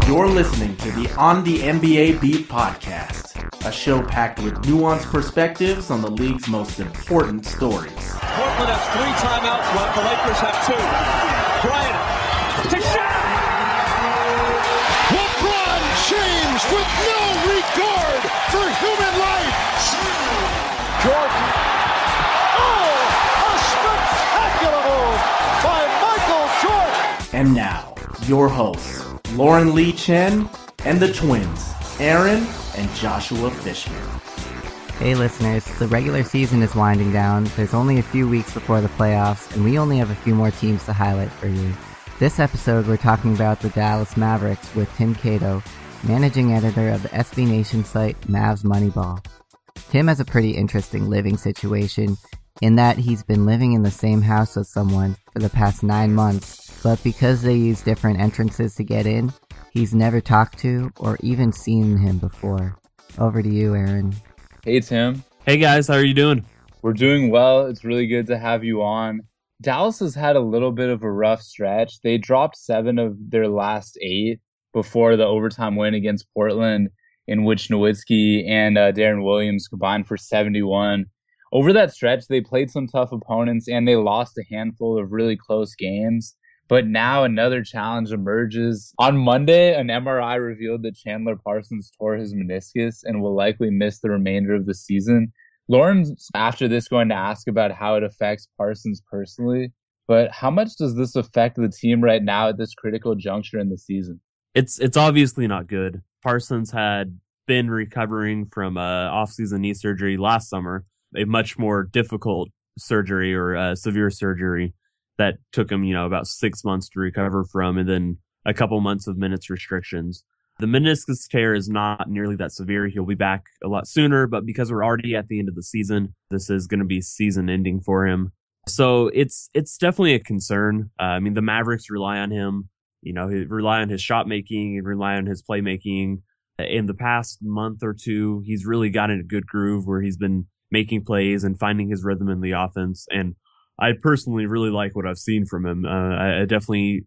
You're listening to the On the NBA Beat podcast, a show packed with nuanced perspectives on the league's most important stories. Portland has 3 timeouts left. The Lakers have 2. Bryant to shot! LeBron James with no regard for human life. Jordan. Oh, a spectacular move by Michael Jordan. And now, your hosts, Lauren Lee Chen and the twins, Aaron and Joshua Fishman. Hey listeners, the regular season is winding down. There's only a few weeks before the playoffs, and we only have a few more teams to highlight for you. This episode, we're talking about the Dallas Mavericks with Tim Cato, managing editor of the SB Nation site Mavs Moneyball. Tim has a pretty interesting living situation in that he's been living in the same house as someone for the past 9 months, but because they use different entrances to get in, he's never talked to or even seen him before. Over to you, Aaron. Hey, Tim. Hey, guys. How are you doing? We're doing well. It's really good to have you on. Dallas has had a little bit of a rough stretch. They dropped 7 of their last 8 before the overtime win against Portland, in which Nowitzki and Darren Williams combined for 71. Over that stretch, they played some tough opponents, and they lost a handful of really close games. But now another challenge emerges. On Monday, an MRI revealed that Chandler Parsons tore his meniscus and will likely miss the remainder of the season. Lauren's after this going to ask about how it affects Parsons personally, but how much does this affect the team right now at this critical juncture in the season? It's obviously not good. Parsons had been recovering from off-season knee surgery last summer, a much more difficult surgery or severe surgery that took him, about 6 months to recover from, and then a couple months of minutes restrictions. The meniscus tear is not nearly that severe. He'll be back a lot sooner, but because we're already at the end of the season, this is going to be season ending for him. So it's definitely a concern. The Mavericks rely on him. Rely on his shot making and rely on his playmaking. In the past month or two, he's really gotten a good groove where he's been making plays and finding his rhythm in the offense. And I personally really like what I've seen from him. I definitely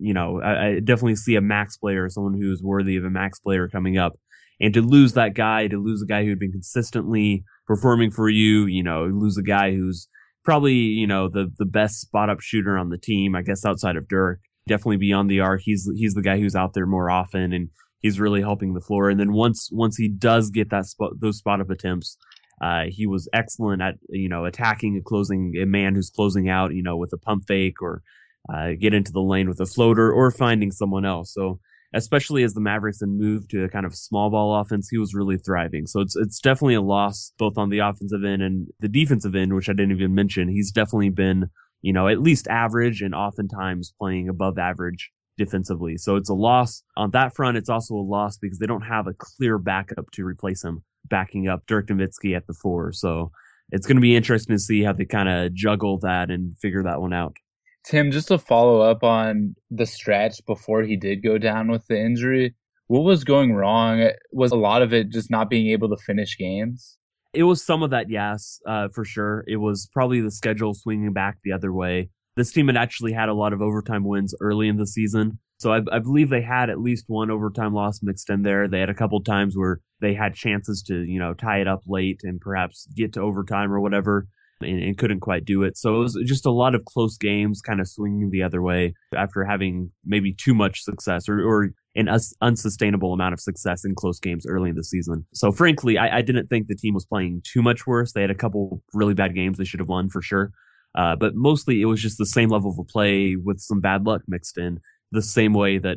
see a max player, someone who's worthy of a max player coming up. And to lose a guy who'd been consistently performing for you, lose a guy who's probably, the best spot up shooter on the team, I guess outside of Dirk, definitely beyond the arc. He's the guy who's out there more often, and he's really helping the floor. And then once he does get those spot up attempts, he was excellent at, attacking and closing a man who's closing out, with a pump fake or get into the lane with a floater or finding someone else. So especially as the Mavericks had moved to a kind of small ball offense, he was really thriving. So it's definitely a loss both on the offensive end and the defensive end, which I didn't even mention. He's definitely been, at least average and oftentimes playing above average defensively. So it's a loss on that front. It's also a loss because they don't have a clear backup to replace him, backing up Dirk Nowitzki at the 4. So it's going to be interesting to see how they kind of juggle that and figure that one out. Tim, just to follow up on the stretch before he did go down with the injury, what was going wrong? Was a lot of it just not being able to finish games? It was some of that, yes, for sure. It was probably the schedule swinging back the other way. This team had actually had a lot of overtime wins early in the season. So I believe they had at least one overtime loss mixed in there. They had a couple times where they had chances to, tie it up late and perhaps get to overtime or whatever and couldn't quite do it. So it was just a lot of close games kind of swinging the other way after having maybe too much success or an unsustainable amount of success in close games early in the season. So frankly, I didn't think the team was playing too much worse. They had a couple really bad games they should have won for sure. But mostly it was just the same level of play with some bad luck mixed in, the same way that,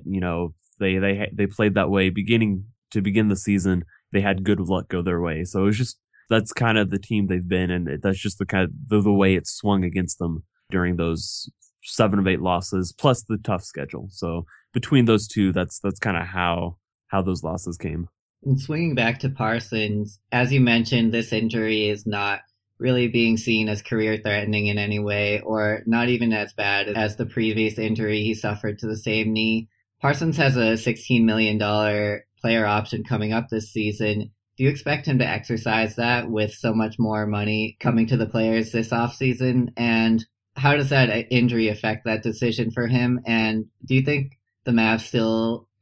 they played that way begin the season. They had good luck go their way. So it was just, that's kind of the team they've been, and that's just the kind of the way it swung against them during those 7 of 8 losses, plus the tough schedule. So between those two, that's kind of how those losses came. And swinging back to Parsons, as you mentioned, this injury is not really being seen as career-threatening in any way, or not even as bad as the previous injury he suffered to the same knee. Parsons has a $16 million player option coming up this season. Do you expect him to exercise that with so much more money coming to the players this offseason? And how does that injury affect that decision for him? And do you think the Mavs still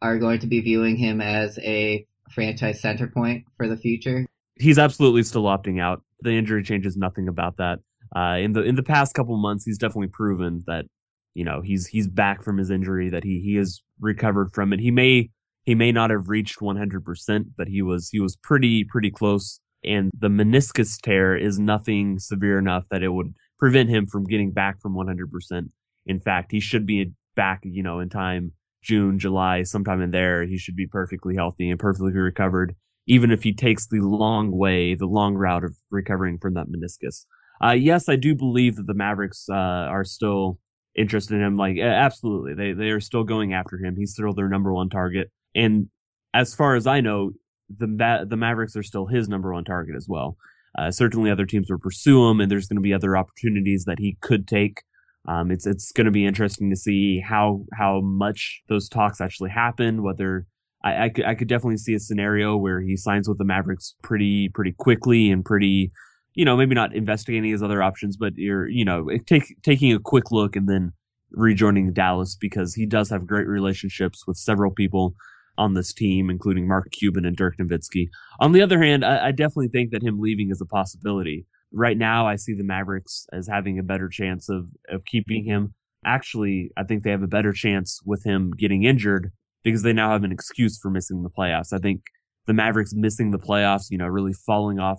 are going to be viewing him as a franchise center point for the future? He's absolutely still opting out. The injury changes nothing about that. In the past couple months, he's definitely proven that, you know, he's back from his injury, that he has recovered from it. He may not have reached 100%, but he was pretty close. And the meniscus tear is nothing severe enough that it would prevent him from getting back from 100%. In fact, he should be back, you know, in time, June, July, sometime in there. He should be perfectly healthy and perfectly recovered, even if he takes the long route of recovering from that meniscus. Yes, I do believe that the Mavericks are still interested in him. Like, absolutely, they are still going after him. He's still their number one target. And as far as I know, the Mavericks are still his number one target as well. Certainly other teams will pursue him, and there's going to be other opportunities that he could take. It's going to be interesting to see how much those talks actually happen. Whether I could definitely see a scenario where he signs with the Mavericks pretty quickly and pretty, you know, maybe not investigating his other options, but you're, you know, taking a quick look and then rejoining Dallas, because he does have great relationships with several people on this team, including Mark Cuban and Dirk Nowitzki. On the other hand, I definitely think that him leaving is a possibility. Right now, I see the Mavericks as having a better chance of keeping him. Actually, I think they have a better chance with him getting injured because they now have an excuse for missing the playoffs. I think the Mavericks missing the playoffs, you know, really falling off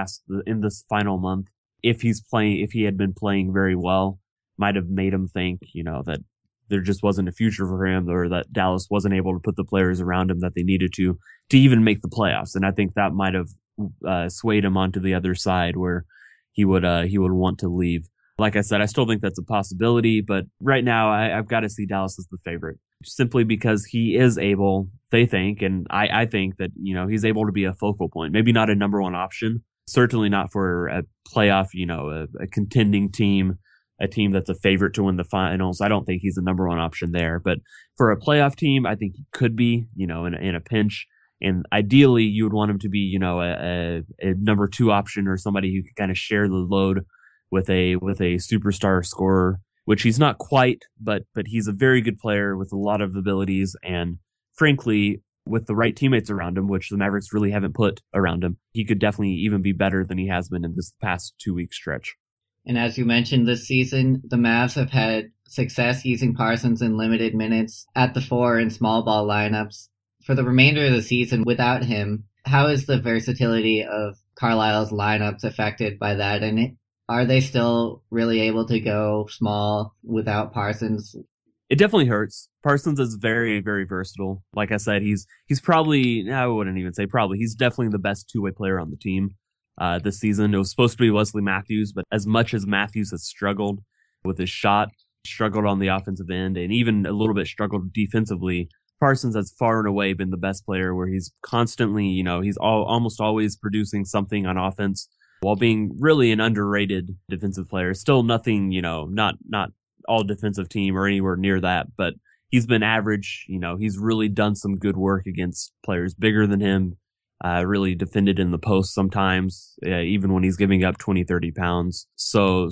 in this final month, if he had been playing very well, might have made him think, you know, that there just wasn't a future for him, or that Dallas wasn't able to put the players around him that they needed to even make the playoffs. And I think that might have swayed him onto the other side where he would want to leave. Like I said, I still think that's a possibility, but right now I've got to see Dallas as the favorite, simply because he is able, they think, and I think that, you know, he's able to be a focal point, maybe not a number one option, certainly not for a playoff, you know, a contending team, a team that's a favorite to win the finals. I don't think he's the number one option there, but for a playoff team, I think he could be, you know, in a pinch. And ideally, you would want him to be, you know, a number two option, or somebody who could kind of share the load with a superstar scorer, which he's not quite, but he's a very good player with a lot of abilities. And frankly, with the right teammates around him, which the Mavericks really haven't put around him, he could definitely even be better than he has been in this past 2-week stretch. And as you mentioned, this season, the Mavs have had success using Parsons in limited minutes at the 4 and small ball lineups. For the remainder of the season without him, how is the versatility of Carlisle's lineups affected by that? And are they still really able to go small without Parsons? It definitely hurts. Parsons is very, very versatile. Like I said, he's probably, I wouldn't even say probably, he's definitely the best two-way player on the team this season. It was supposed to be Wesley Matthews, but as much as Matthews has struggled with his shot, struggled on the offensive end, and even a little bit struggled defensively, Parsons has far and away been the best player, where he's constantly, you know, he's almost always producing something on offense while being really an underrated defensive player. Still nothing, you know, not all defensive team or anywhere near that, but he's been average. You know, he's really done some good work against players bigger than him, really defended in the post sometimes, even when he's giving up 20, 30 pounds. So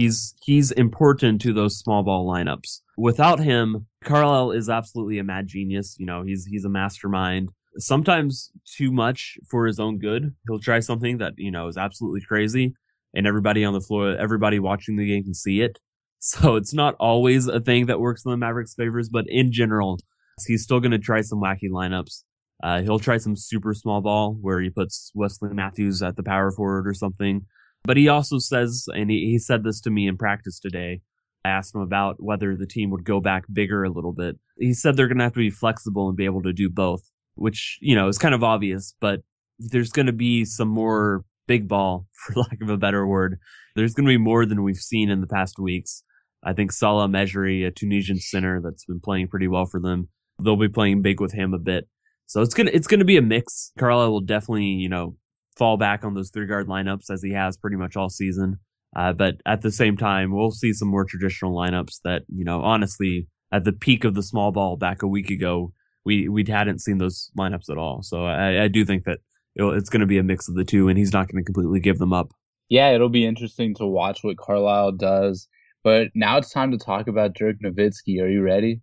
he's important to those small ball lineups. Without him, Carlisle is absolutely a mad genius. You know, he's a mastermind. Sometimes too much for his own good. He'll try something that, you know, is absolutely crazy, and everybody on the floor, everybody watching the game can see it. So it's not always a thing that works in the Mavericks' favors, but in general, he's still going to try some wacky lineups. He'll try some super small ball where he puts Wesley Matthews at the power forward or something. But he also says, and he said this to me in practice today, I asked him about whether the team would go back bigger a little bit. He said they're going to have to be flexible and be able to do both, which, you know, is kind of obvious, but there's going to be some more big ball, for lack of a better word. There's going to be more than we've seen in the past weeks. I think Salah Mejri, a Tunisian center that's been playing pretty well for them, they'll be playing big with him a bit. So it's gonna be a mix. Carlisle will definitely, you know, fall back on those 3-guard lineups as he has pretty much all season. But at the same time, we'll see some more traditional lineups that, you know, honestly, at the peak of the small ball back a week ago, we hadn't seen those lineups at all. So I do think that it's going to be a mix of the two, and he's not going to completely give them up. Yeah, it'll be interesting to watch what Carlisle does. But now it's time to talk about Dirk Nowitzki. Are you ready?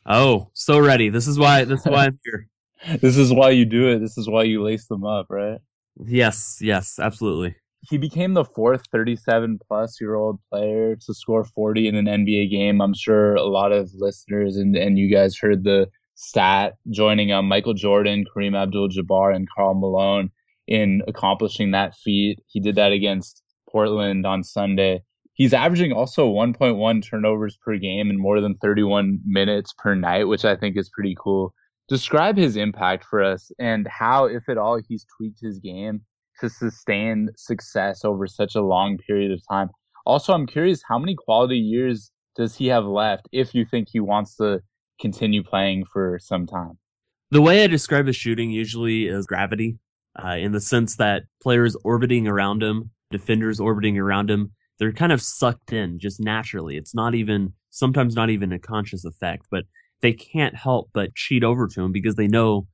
Oh, so ready. This is why I'm here. This is why you do it. This is why you lace them up, right? Yes, absolutely. He became the fourth 37-plus-year-old player to score 40 in an NBA game. I'm sure a lot of listeners and you guys heard the stat, joining Michael Jordan, Kareem Abdul-Jabbar, and Karl Malone in accomplishing that feat. He did that against Portland on Sunday. He's averaging also 1.1 turnovers per game and more than 31 minutes per night, which I think is pretty cool. Describe his impact for us and how, if at all, he's tweaked his game to sustain success over such a long period of time. Also, I'm curious, how many quality years does he have left if you think he wants to continue playing for some time? The way I describe his shooting usually is gravity, in the sense that players orbiting around him, defenders orbiting around him, they're kind of sucked in just naturally. It's sometimes not even a conscious effect, but they can't help but cheat over to him because they know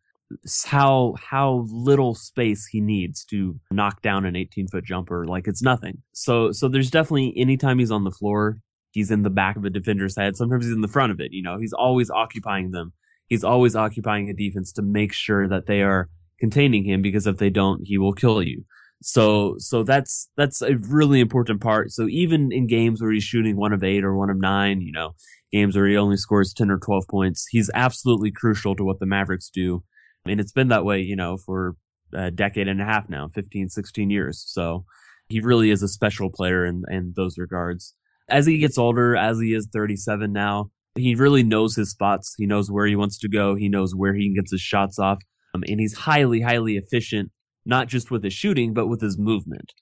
how little space he needs to knock down an 18-foot jumper like it's nothing. So there's definitely, anytime he's on the floor, he's in the back of a defender's head. Sometimes he's in the front of it. He's always occupying them. He's always occupying a defense to make sure that they are containing him, because if they don't, he will kill you. So that's a really important part. So even in games where he's shooting 1 of 8 or 1 of 9, games where he only scores 10 or 12 points, he's absolutely crucial to what the Mavericks do. I mean, it's been that way, for a decade and a half now, 15, 16 years. So he really is a special player in those regards. As he gets older, as he is 37 now, he really knows his spots. He knows where he wants to go. He knows where he can get his shots off. And he's highly, highly efficient, not just with his shooting, but with his movement.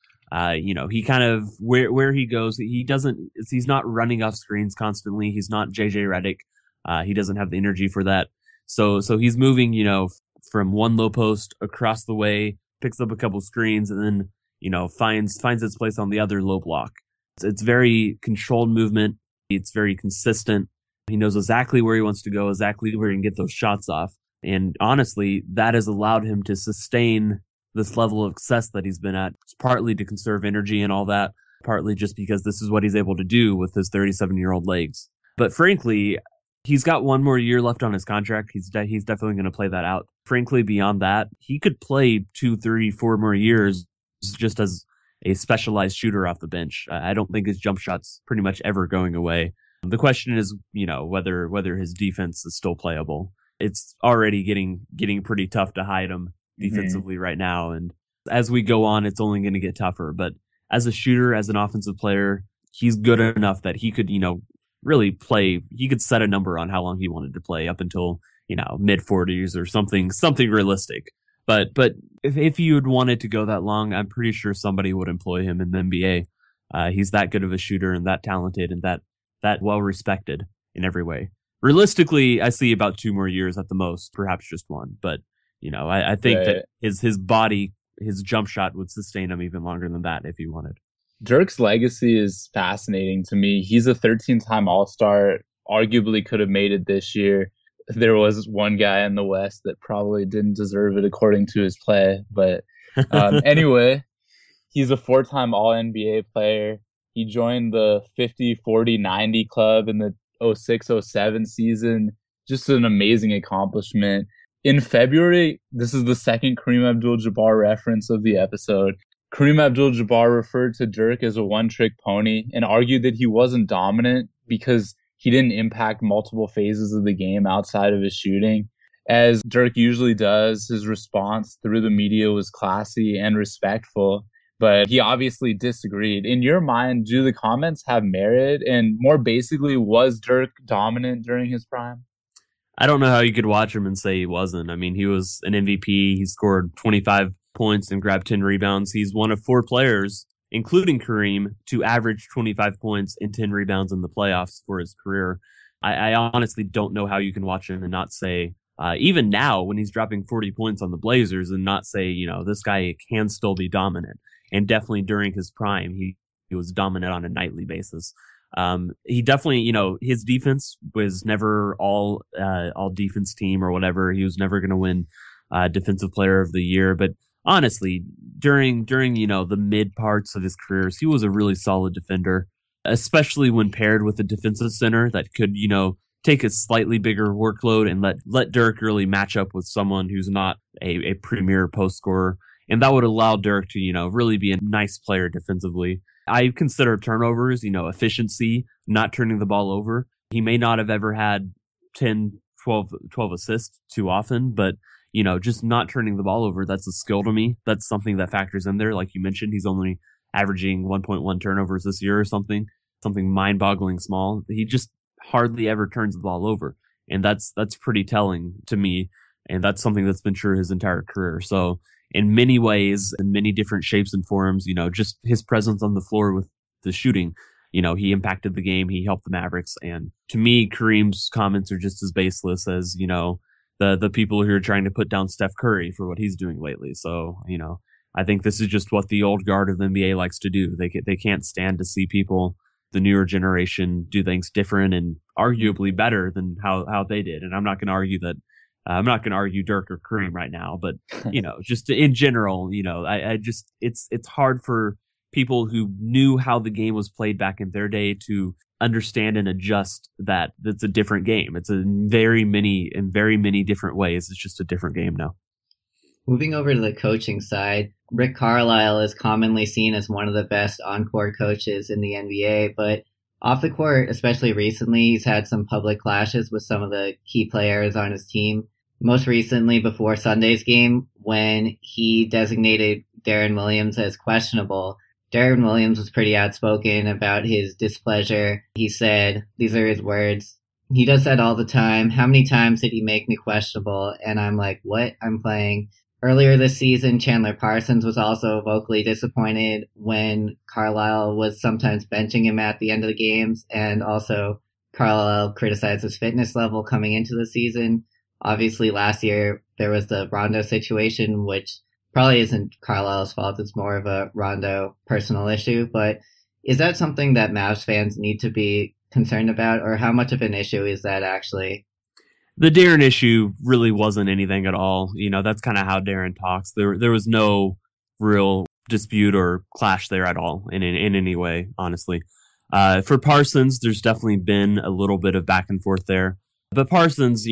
He kind of, where he goes, he's not running off screens constantly. He's not JJ Redick. He doesn't have the energy for that. So he's moving, from one low post across the way, picks up a couple screens, and then, finds its place on the other low block. It's very controlled movement. It's very consistent. He knows exactly where he wants to go, exactly where he can get those shots off. And honestly, that has allowed him to sustain this level of success that he's been at. It's partly to conserve energy and all that, partly just because this is what he's able to do with his 37-year-old legs. But frankly, he's got 1 more year left on his contract. He's definitely going to play that out. Frankly, beyond that, he could play 2, 3, 4 more years just as a specialized shooter off the bench. I don't think his jump shot's pretty much ever going away. The question is, whether his defense is still playable. It's already getting pretty tough to hide him defensively right now. And as we go on, it's only going to get tougher. But as a shooter, as an offensive player, he's good enough that he could, really play. He could set a number on how long he wanted to play up until, mid 40s or something realistic. But if you had wanted to go that long, I'm pretty sure somebody would employ him in the NBA. He's that good of a shooter and that talented and that well respected in every way. Realistically, I see about 2 more years at the most, perhaps just 1. But I think that his body, his jump shot would sustain him even longer than that if he wanted. Dirk's legacy is fascinating to me. He's a 13-time All-Star, arguably could have made it this year. There was one guy in the West that probably didn't deserve it according to his play. But anyway, he's a 4-time All-NBA player. He joined the 50-40-90 club in the 06-07 season. Just an amazing accomplishment. In February, this is the second Kareem Abdul-Jabbar reference of the episode. Kareem Abdul-Jabbar referred to Dirk as a one-trick pony and argued that he wasn't dominant because he didn't impact multiple phases of the game outside of his shooting. As Dirk usually does, his response through the media was classy and respectful, but he obviously disagreed. In your mind, do the comments have merit? And more basically, was Dirk dominant during his prime? I don't know how you could watch him and say he wasn't. I mean, he was an MVP. He scored 25 points and grabbed 10 rebounds. He's one of 4 players, including Kareem, to average 25 points and 10 rebounds in the playoffs for his career. I honestly don't know how you can watch him and not say, even now when he's dropping 40 points on the Blazers, and not say, this guy can still be dominant. And definitely during his prime, he was dominant on a nightly basis. He definitely, his defense was never all defense team or whatever. He was never going to win defensive player of the year. But honestly, during the mid parts of his careers, he was a really solid defender, especially when paired with a defensive center that could, take a slightly bigger workload and let Dirk really match up with someone who's not a premier post scorer. And that would allow Dirk to, really be a nice player defensively. I consider turnovers, efficiency, not turning the ball over. He may not have ever had 10, 12 assists too often, but, just not turning the ball over, that's a skill to me. That's something that factors in there. Like you mentioned, he's only averaging 1.1 turnovers this year or something mind-boggling small. He just hardly ever turns the ball over. And that's pretty telling to me. And that's something that's been true his entire career. So in many ways, in many different shapes and forms, just his presence on the floor with the shooting, he impacted the game. He helped the Mavericks. And to me, Kareem's comments are just as baseless as, the people who are trying to put down Steph Curry for what he's doing lately. So, I think this is just what the old guard of the NBA likes to do. They can't stand to see people, the newer generation, do things different and arguably better than how they did. And I'm not going to argue that. I'm not going to argue Dirk or Kareem right now, but just in general, it's hard for people who knew how the game was played back in their day to understand and adjust that it's a different game. It's in very many different ways. It's just a different game now. Moving over to the coaching side, Rick Carlisle is commonly seen as one of the best on-court coaches in the NBA, but off the court, especially recently, he's had some public clashes with some of the key players on his team. Most recently, before Sunday's game, when he designated Deron Williams as questionable, Deron Williams was pretty outspoken about his displeasure. He said, these are his words, "He does that all the time. How many times did he make me questionable?" And I'm like, what? I'm playing. Earlier this season, Chandler Parsons was also vocally disappointed when Carlisle was sometimes benching him at the end of the games, and also Carlisle criticized his fitness level coming into the season. Obviously, last year, there was the Rondo situation, which probably isn't Carlisle's fault. It's more of a Rondo personal issue. But is that something that Mavs fans need to be concerned about, or how much of an issue is that actually? The Deron issue really wasn't anything at all. That's kind of how Deron talks. There was no real dispute or clash there at all in any way, honestly. For Parsons, there's definitely been a little bit of back and forth there. But Parsons,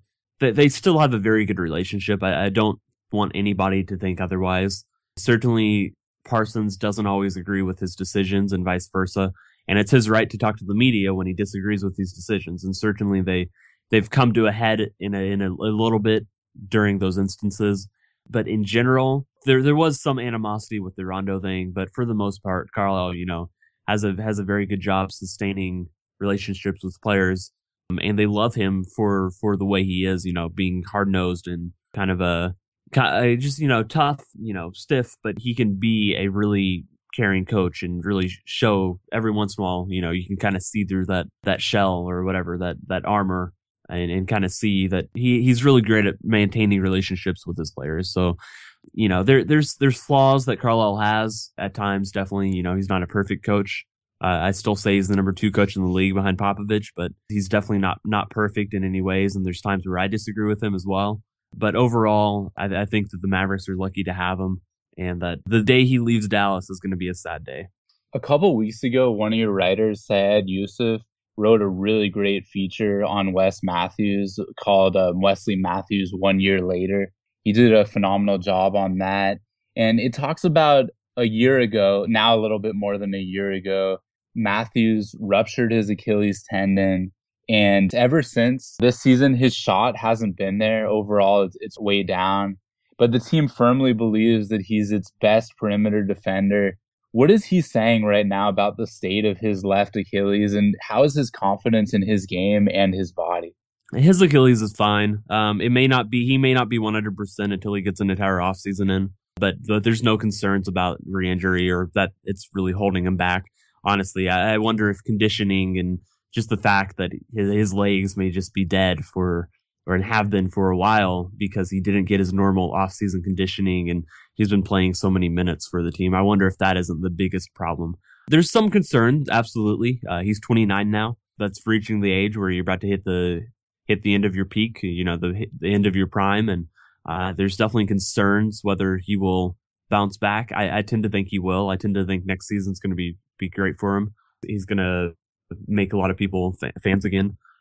they still have a very good relationship. I don't want anybody to think otherwise. Certainly, Parsons doesn't always agree with his decisions and vice versa. And it's his right to talk to the media when he disagrees with these decisions. And certainly they've come to a head in a little bit during those instances. But in general, there was some animosity with the Rondo thing. But for the most part, Carlisle, has a very good job sustaining relationships with players. And they love him for the way he is, being hard-nosed and kind of just tough, stiff, but he can be a really caring coach and really show every once in a while, you can kind of see through that shell or whatever, that armor, and kind of see that he's really great at maintaining relationships with his players. So, there's flaws that Carlisle has at times. Definitely, he's not a perfect coach. I still say he's the number 2 coach in the league behind Popovich, but he's definitely not perfect in any ways. And there's times where I disagree with him as well. But overall, I think that the Mavericks are lucky to have him, and that the day he leaves Dallas is going to be a sad day. A couple weeks ago, one of your writers, Syed Yusuf, wrote a really great feature on Wes Matthews called Wesley Matthews 1 year later. He did a phenomenal job on that. And it talks about a year ago, now a little bit more than a year ago, Matthews ruptured his Achilles tendon. And ever since this season, his shot hasn't been there. Overall, it's way down. But the team firmly believes that he's its best perimeter defender. What is he saying right now about the state of his left Achilles, and how is his confidence in his game and his body? His Achilles is fine. He may not be 100% until he gets an entire offseason in, but there's no concerns about re-injury or that it's really holding him back. Honestly, I wonder if conditioning and just the fact that his legs may just be dead and have been for a while because he didn't get his normal off-season conditioning and he's been playing so many minutes for the team. I wonder if that isn't the biggest problem. There's some concern, absolutely. He's 29 now. That's reaching the age where you're about to hit the end of your peak, the end of your prime. And there's definitely concerns whether he will bounce back. I tend to think he will. I tend to think next season's going to be great for him. He's going to make a lot of people fans again.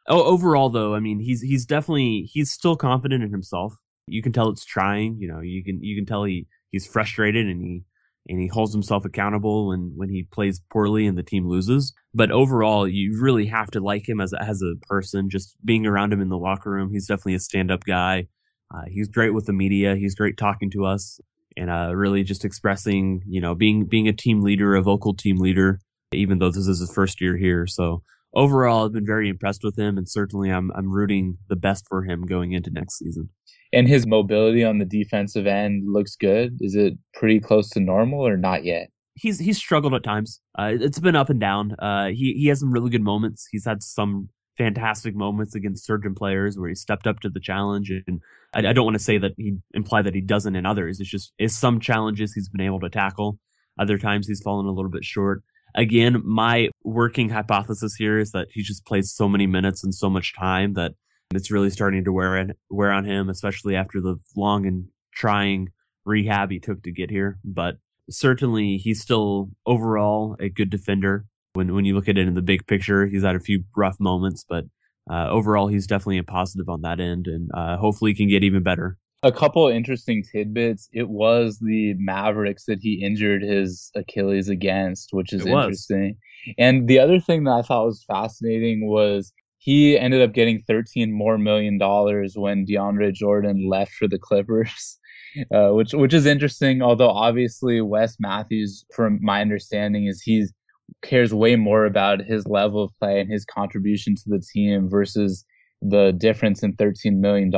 Overall, though, I mean, he's still confident in himself. You can tell it's trying. You can tell he's frustrated and he holds himself accountable when he plays poorly and the team loses. But overall, you really have to like him as a person. Just being around him in the locker room, he's definitely a stand-up guy. He's great with the media. He's great talking to us and really just expressing, being a team leader, a vocal team leader, even though this is his first year here. So overall, I've been very impressed with him, and certainly I'm rooting the best for him going into next season. And his mobility on the defensive end looks good. Is it pretty close to normal or not yet? He's struggled at times. It's been up and down. He has some really good moments. He's had some fantastic moments against certain players where he stepped up to the challenge. And I don't want to say that he imply that he doesn't in others. It's some challenges he's been able to tackle. Other times he's fallen a little bit short. Again, my working hypothesis here is that he just plays so many minutes and so much time that it's really starting to wear on him, especially after the long and trying rehab he took to get here. But certainly he's still overall a good defender. When you look at it in the big picture, he's had a few rough moments, but overall he's definitely a positive on that end, and hopefully he can get even better. A couple interesting tidbits. It was the Mavericks that he injured his Achilles against, which is interesting. And the other thing that I thought was fascinating was he ended up getting $13 million more when DeAndre Jordan left for the Clippers, which is interesting. Although obviously Wes Matthews, from my understanding, is he cares way more about his level of play and his contribution to the team versus the difference in $13 million.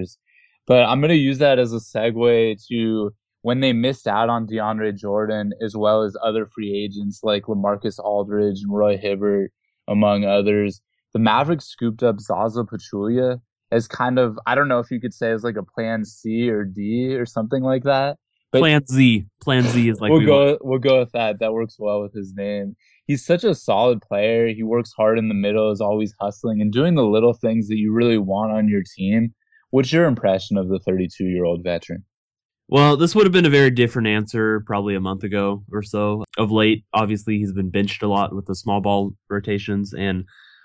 But I'm going to use that as a segue to when they missed out on DeAndre Jordan, as well as other free agents like LaMarcus Aldridge and Roy Hibbert, among others. The Mavericks scooped up Zaza Pachulia as kind of, I don't know if you could say as like a plan C or D or something like that. But Plan Z is like we'll go with that. That works well with his name. He's such a solid player. He works hard in the middle, is always hustling and doing the little things that you really want on your team. What's your impression of the 32-year-old veteran? Well, this would have been a very different answer probably a month ago or so. Of late, obviously, he's been benched a lot with the small ball rotations, and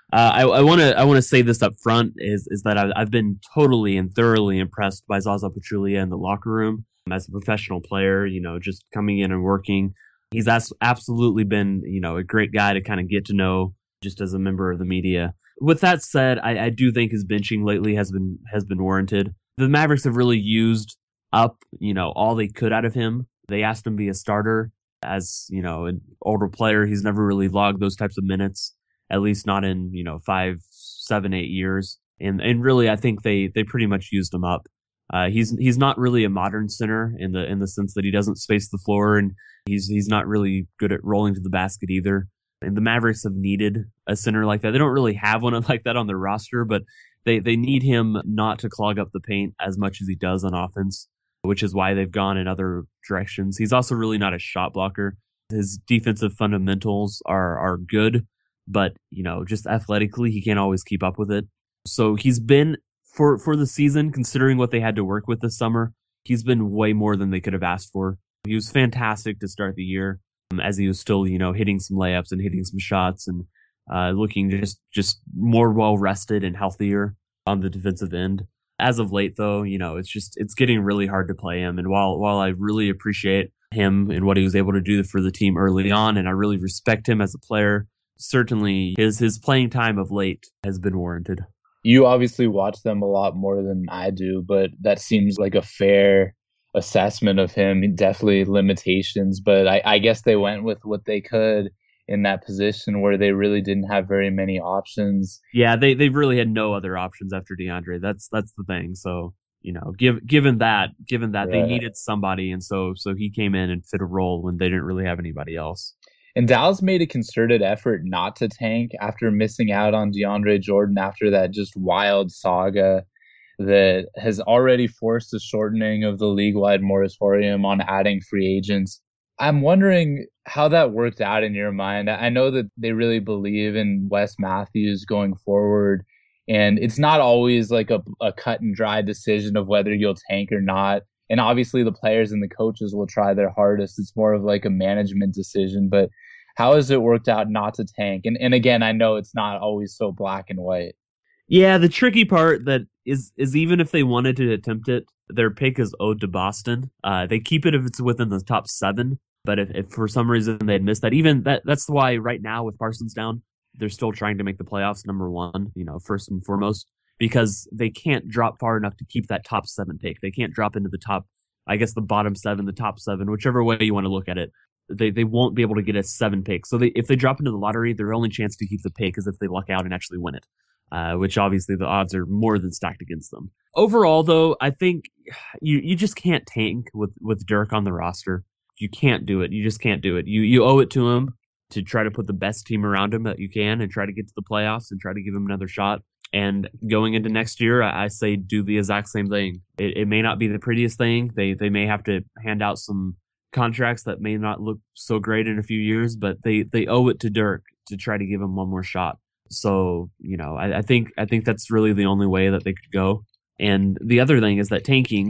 I want to say this up front is that I've been totally and thoroughly impressed by Zaza Pachulia in the locker room as a professional player. Just coming in and working. He's absolutely been a great guy to kind of get to know just as a member of the media. With that said, I do think his benching lately has been warranted. The Mavericks have really used up all they could out of him. They asked him to be a starter. As an older player, he's never really logged those types of minutes, at least not in 5, 7, 8 years. And really, I think they pretty much used him up. He's not really a modern center in the sense that he doesn't space the floor, and he's not really good at rolling to the basket either. And the Mavericks have needed a center like that. They don't really have one like that on their roster, but they need him not to clog up the paint as much as he does on offense, which is why they've gone in other directions. He's also really not a shot blocker. His defensive fundamentals are good, but just athletically, he can't always keep up with it. So he's been, for the season, considering what they had to work with this summer, he's been way more than they could have asked for. He was fantastic to start the year, as he was still, hitting some layups and hitting some shots and looking just more well-rested and healthier on the defensive end. As of late, though, it's getting really hard to play him. And while I really appreciate him and what he was able to do for the team early on, and I really respect him as a player, certainly his playing time of late has been warranted. You obviously watch them a lot more than I do, but that seems like a fair assessment of him. Definitely limitations, but I guess they went with what they could in that position where they really didn't have very many options. Yeah, they really had no other options after DeAndre. That's the thing. So, given that right, they needed somebody, and so he came in and fit a role when they didn't really have anybody else. And Dallas made a concerted effort not to tank after missing out on DeAndre Jordan after that just wild saga that has already forced a shortening of the league-wide moratorium on adding free agents. I'm wondering how that worked out in your mind. I know that they really believe in Wes Matthews going forward, and it's not always like a cut and dry decision of whether you'll tank or not. And obviously the players and the coaches will try their hardest. It's more of like a management decision, but how has it worked out not to tank? And again, I know it's not always so black and white. Yeah, the tricky part that is even if they wanted to attempt it, their pick is owed to Boston. They keep it if it's within the top 7, but if for some reason they'd missed that, even that's why right now with Parsons down, they're still trying to make the playoffs number 1, first and foremost, because they can't drop far enough to keep that top 7 pick. They can't drop into the top, I guess the bottom 7, the top 7, whichever way you want to look at it. They won't be able to get a 7 pick. So if they drop into the lottery, their only chance to keep the pick is if they luck out and actually win it. Which obviously the odds are more than stacked against them. Overall, though, I think you just can't tank with Dirk on the roster. You can't do it. You just can't do it. You owe it to him to try to put the best team around him that you can and try to get to the playoffs and try to give him another shot. And going into next year, I say do the exact same thing. It may not be the prettiest thing. They may have to hand out some contracts that may not look so great in a few years, but they owe it to Dirk to try to give him one more shot. So, I think that's really the only way that they could go. And the other thing is that tanking,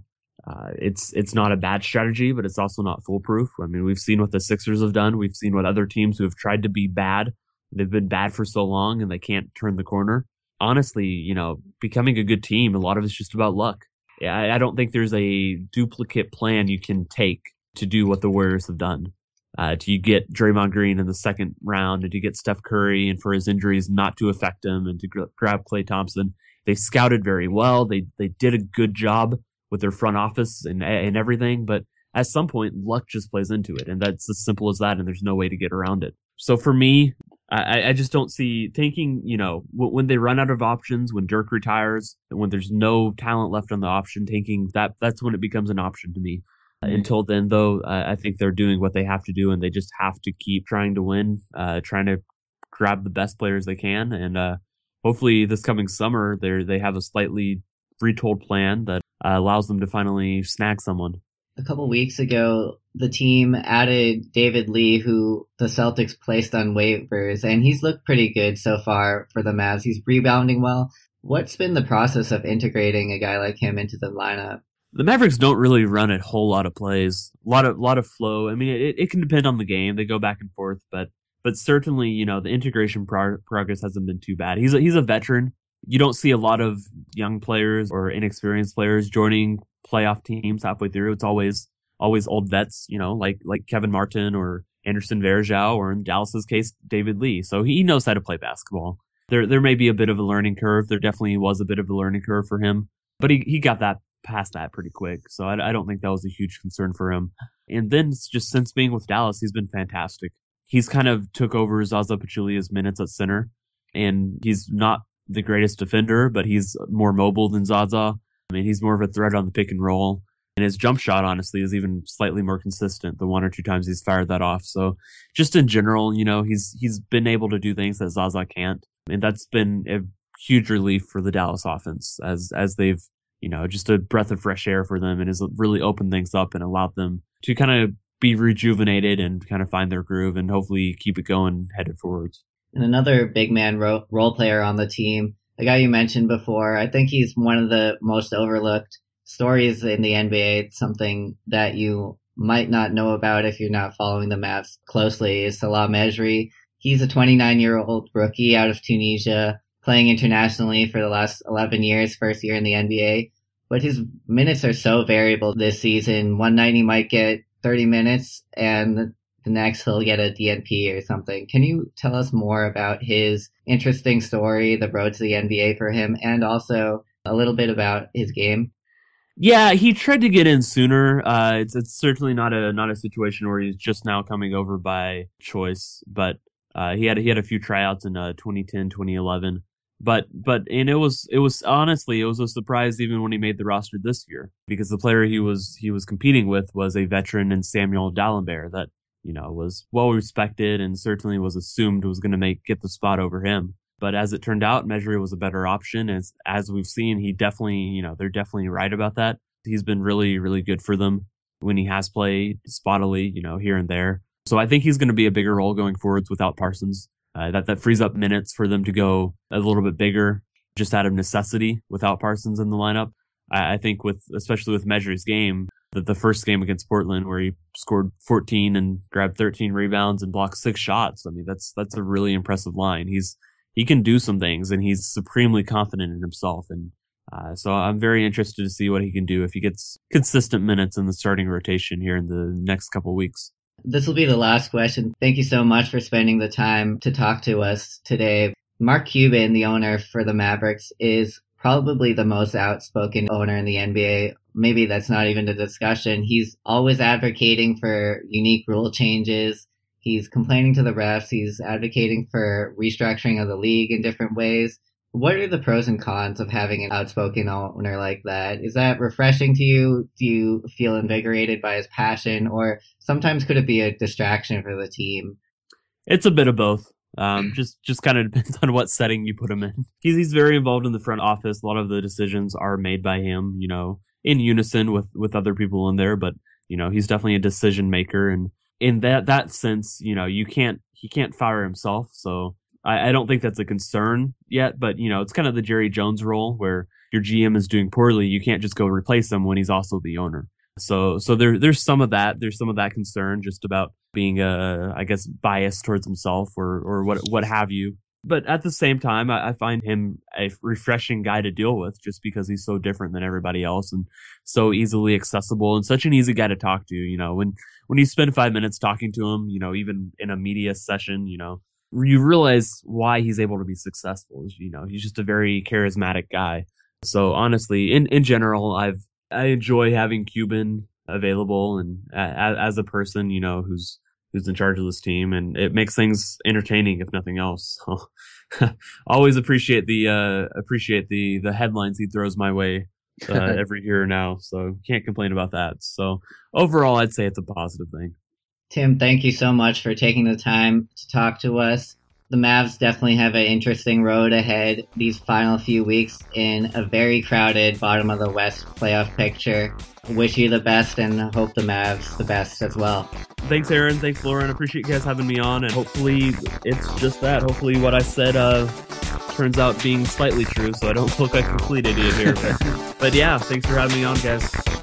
it's not a bad strategy, but it's also not foolproof. I mean, we've seen what the Sixers have done. We've seen what other teams who have tried to be bad. They've been bad for so long and they can't turn the corner. Honestly, becoming a good team, a lot of it's just about luck. I don't think there's a duplicate plan you can take to do what the Warriors have done. To get Draymond Green in the second round and to get Steph Curry and for his injuries not to affect him and to grab Klay Thompson. They scouted very well. They did a good job with their front office and everything, but at some point luck just plays into it, and that's as simple as that, and there's no way to get around it. So for me, I just don't see tanking, when they run out of options, when Dirk retires, when there's no talent left on the option, tanking, that's when it becomes an option to me. Until then, though, I think they're doing what they have to do, and they just have to keep trying to win, trying to grab the best players they can. And hopefully this coming summer, they have a slightly retold plan that allows them to finally snag someone. A couple weeks ago, the team added David Lee, who the Celtics placed on waivers, and he's looked pretty good so far for the Mavs. He's rebounding well. What's been the process of integrating a guy like him into the lineup? The Mavericks don't really run a whole lot of plays, a lot of flow. I mean, it can depend on the game. They go back and forth, but certainly, the integration progress hasn't been too bad. He's a veteran. You don't see a lot of young players or inexperienced players joining playoff teams halfway through. It's always old vets, like Kevin Martin or Anderson Varejao, or in Dallas's case, David Lee. So he knows how to play basketball. There may be a bit of a learning curve. There definitely was a bit of a learning curve for him, but he got past that pretty quick. So I don't think that was a huge concern for him. And then just since being with Dallas, he's been fantastic. He's kind of took over Zaza Pachulia's minutes at center, and he's not the greatest defender, but he's more mobile than Zaza. I mean, he's more of a threat on the pick and roll. And his jump shot, honestly, is even slightly more consistent the 1 or 2 times he's fired that off. So just in general, he's been able to do things that Zaza can't. And that's been a huge relief for the Dallas offense as they've, just a breath of fresh air for them, and has really opened things up and allowed them to kind of be rejuvenated and kind of find their groove and hopefully keep it going headed forwards. And another big man role player on the team, the guy you mentioned before, I think he's one of the most overlooked stories in the NBA. It's something that you might not know about if you're not following the Mavs closely, is Salah Mejri. He's a 29-year-old rookie out of Tunisia, playing internationally for the last 11 years, first year in the NBA. But his minutes are so variable this season. One night he might get 30 minutes, and the next he'll get a DNP or something. Can you tell us more about his interesting story, the road to the NBA for him, and also a little bit about his game? Yeah, he tried to get in sooner. It's certainly not a situation where he's just now coming over by choice, but he had a few tryouts in 2010, 2011. But it was honestly, it was a surprise even when he made the roster this year, because the player he was competing with was a veteran in Samuel Dalembert that, was well respected and certainly was assumed was going to get the spot over him. But as it turned out, Mejri was a better option. As we've seen, he definitely, they're definitely right about that. He's been really, really good for them when he has played spottily, here and there. So I think he's going to be a bigger role going forwards without Parsons. That frees up minutes for them to go a little bit bigger, just out of necessity without Parsons in the lineup. I think especially with Mejri's game, the first game against Portland where he scored 14 and grabbed 13 rebounds and blocked 6 shots. I mean, that's a really impressive line. He's he can do some things, and he's supremely confident in himself. And so I'm very interested to see what he can do if he gets consistent minutes in the starting rotation here in the next couple of weeks. This will be the last question. Thank you so much for spending the time to talk to us today. Mark Cuban, the owner for the Mavericks, is probably the most outspoken owner in the NBA. Maybe that's not even a discussion. He's always advocating for unique rule changes. He's complaining to the refs. He's advocating for restructuring of the league in different ways. What are the pros and cons of having an outspoken owner like that? Is that refreshing to you? Do you feel invigorated by his passion? Or sometimes could it be a distraction for the team? It's a bit of both. Just kind of depends on what setting you put him in. He's very involved in the front office. A lot of the decisions are made by him, in unison with other people in there. But, he's definitely a decision maker. And in that sense, he can't fire himself. So I don't think that's a concern yet, but it's kind of the Jerry Jones role where your GM is doing poorly. You can't just go replace him when he's also the owner. So there's some of that. There's some of that concern just about being, I guess, biased towards himself or what have you. But at the same time, I find him a refreshing guy to deal with just because he's so different than everybody else and so easily accessible and such an easy guy to talk to. When you spend 5 minutes talking to him, even in a media session, you realize why he's able to be successful. He's just a very charismatic guy. So honestly, in general, I enjoy having Cuban available and as a person, who's in charge of this team, and it makes things entertaining if nothing else. So always appreciate the headlines he throws my way every year now. So can't complain about that. So overall, I'd say it's a positive thing. Tim, thank you so much for taking the time to talk to us. The Mavs definitely have an interesting road ahead these final few weeks in a very crowded bottom of the West playoff picture. Wish you the best and hope the Mavs the best as well. Thanks, Aaron. Thanks, Lauren. Appreciate you guys having me on, and hopefully it's just that. Hopefully what I said turns out being slightly true, so I don't look like a complete idiot here. But yeah, thanks for having me on, guys.